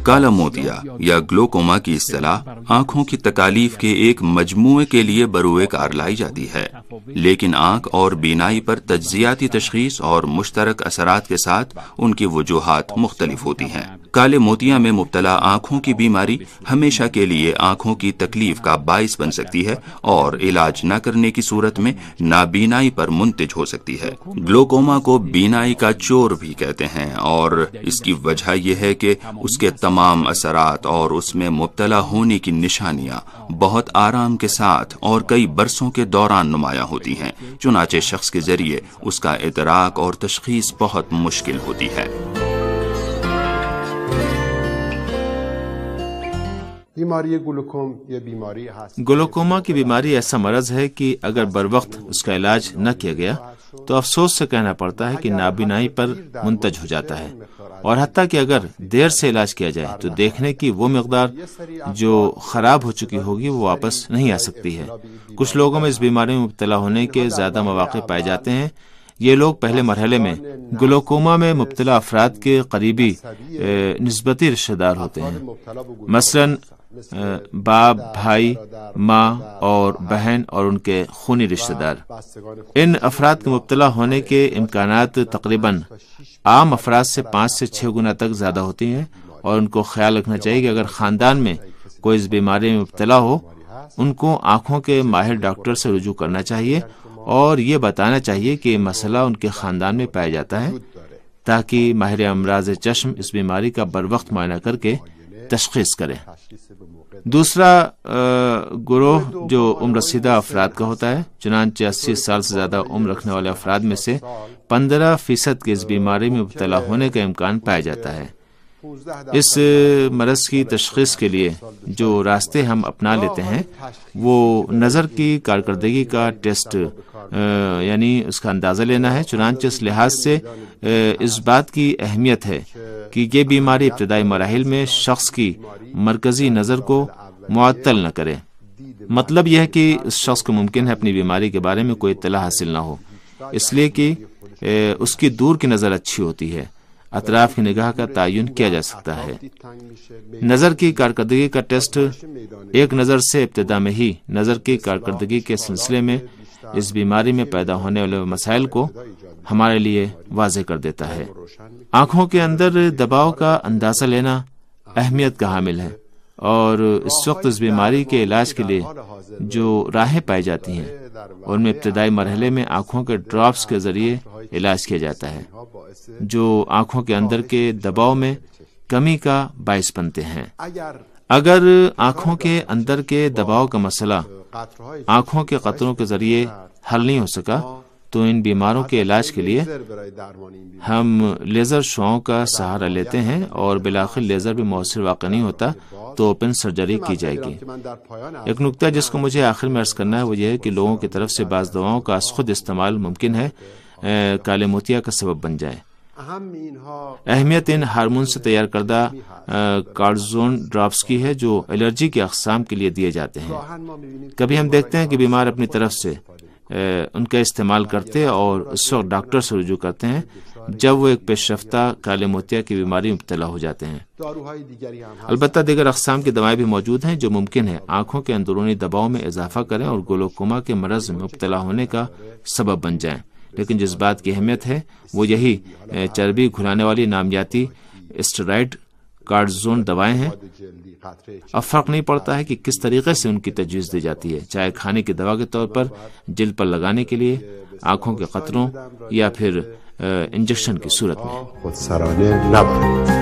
کالا موتیا یا گلوکوما کی اصطلاح آنکھوں کی تکالیف کے ایک مجموعے کے لیے بروئے کار لائی جاتی ہے، لیکن آنکھ اور بینائی پر تجزیاتی تشخیص اور مشترک اثرات کے ساتھ ان کی وجوہات مختلف ہوتی ہیں۔ کالے موتیا میں مبتلا آنکھوں کی بیماری ہمیشہ کے لیے آنکھوں کی تکلیف کا باعث بن سکتی ہے اور علاج نہ کرنے کی صورت میں نابینائی پر منتج ہو سکتی ہے۔ گلوکوما کو بینائی کا چور بھی کہتے ہیں، اور اس کی وجہ یہ ہے کہ اس کے تمام اثرات اور اس میں مبتلا ہونے کی نشانیاں بہت آرام کے ساتھ اور کئی برسوں کے دوران نمایاں ہوتی ہیں، چنانچہ شخص کے ذریعے اس کا ادراک اور تشخیص بہت مشکل ہوتی ہے۔ بیماری گلوکوما کی بیماری ایسا مرض ہے کہ اگر بروقت اس کا علاج نہ کیا گیا تو افسوس سے کہنا پڑتا ہے کہ نابینائی پر منتج ہو جاتا ہے، اور حتیٰ کہ اگر دیر سے علاج کیا جائے تو دیکھنے کی وہ مقدار جو خراب ہو چکی ہوگی وہ واپس نہیں آ سکتی ہے۔ کچھ لوگوں میں اس بیماری میں مبتلا ہونے کے زیادہ مواقع پائے جاتے ہیں۔ یہ لوگ پہلے مرحلے میں گلوکوما میں مبتلا افراد کے قریبی نسبتی رشتہ دار ہوتے ہیں، مثلاً باپ، بھائی، ماں اور بہن اور ان کے خونی رشتہ دار۔ ان افراد کے مبتلا ہونے کے امکانات تقریباً عام افراد سے 5 سے 6 گنا تک زیادہ ہوتی ہیں، اور ان کو خیال رکھنا چاہیے کہ اگر خاندان میں کوئی اس بیماری میں مبتلا ہو، ان کو آنکھوں کے ماہر ڈاکٹر سے رجوع کرنا چاہیے اور یہ بتانا چاہیے کہ مسئلہ ان کے خاندان میں پایا جاتا ہے، تاکہ ماہر امراض چشم اس بیماری کا بروقت معائنہ کر کے تشخیص کرے۔ دوسرا گروہ جو عمر رسیدہ افراد کا ہوتا ہے، چنانچہ 80 سال سے زیادہ عمر رکھنے والے افراد میں سے 15% کے اس بیماری میں مبتلا ہونے کا امکان پایا جاتا ہے۔ اس مرض کی تشخیص کے لیے جو راستے ہم اپنا لیتے ہیں وہ نظر کی کارکردگی کا ٹیسٹ یعنی اس کا اندازہ لینا ہے۔ چنانچہ اس لحاظ سے اس بات کی اہمیت ہے کہ یہ بیماری ابتدائی مراحل میں شخص کی مرکزی نظر کو معطل نہ کرے۔ مطلب یہ ہے کہ اس شخص کو ممکن ہے اپنی بیماری کے بارے میں کوئی اطلاع حاصل نہ ہو، اس لیے کہ اس کی دور کی نظر اچھی ہوتی ہے، اطراف کی نگاہ کا تعین کیا جا سکتا ہے۔ نظر کی کارکردگی کا ٹیسٹ ایک نظر سے ابتدا میں ہی نظر کی کارکردگی کے سلسلے میں اس بیماری میں پیدا ہونے والے مسائل کو ہمارے لیے واضح کر دیتا ہے۔ آنکھوں کے اندر دباؤ کا اندازہ لینا اہمیت کا حامل ہے، اور اس وقت اس بیماری کے علاج کے لیے جو راہیں پائی جاتی ہیں ان میں ابتدائی مرحلے میں آنکھوں کے ڈراپس کے ذریعے علاج کیا جاتا ہے، جو آنکھوں کے اندر کے دباؤ میں کمی کا باعث بنتے ہیں۔ اگر آنکھوں کے اندر کے دباؤ کا مسئلہ آنکھوں کے قطروں کے ذریعے حل نہیں ہو سکا تو ان بیماروں کے علاج کے لیے ہم لیزر شعاؤں کا سہارا لیتے ہیں، اور بالآخر لیزر بھی مؤثر واقع نہیں ہوتا تو اوپن سرجری کی جائے گی۔ ایک نکتہ جس کو مجھے آخر میں عرض کرنا ہے وہ یہ ہے کہ لوگوں کی طرف سے بعض دواؤں کا از خود استعمال ممکن ہے کالے موتیا کا سبب بن جائے۔ اہمیت ان ہارمون سے تیار کردہ کارٹیزون ڈراپس کی ہے جو الرجی کے اقسام کے لیے دیے جاتے ہیں۔ کبھی ہم دیکھتے ہیں کہ بیمار اپنی طرف سے ان کا استعمال کرتے اور اس وقت ڈاکٹر سے رجوع کرتے ہیں جب وہ ایک پیش رفتہ کالے موتیا کی بیماری میں مبتلا ہو جاتے ہیں۔ البتہ دیگر اقسام کی دوائیں بھی موجود ہیں جو ممکن ہے آنکھوں کے اندرونی دباؤ میں اضافہ کریں اور گلوکوما کے مرض میں مبتلا ہونے کا سبب بن جائیں، لیکن جس بات کی اہمیت ہے وہ یہی چربی گھلانے والی نامیاتی اسٹیرائڈ کارٹیزون دوائیں ہیں۔ اب فرق نہیں پڑتا ہے کہ کس طریقے سے ان کی تجویز دی جاتی ہے، چاہے کھانے کی دوا کے طور پر، جلد پر لگانے کے لیے، آنکھوں کے قطروں یا پھر انجیکشن کی صورت میں۔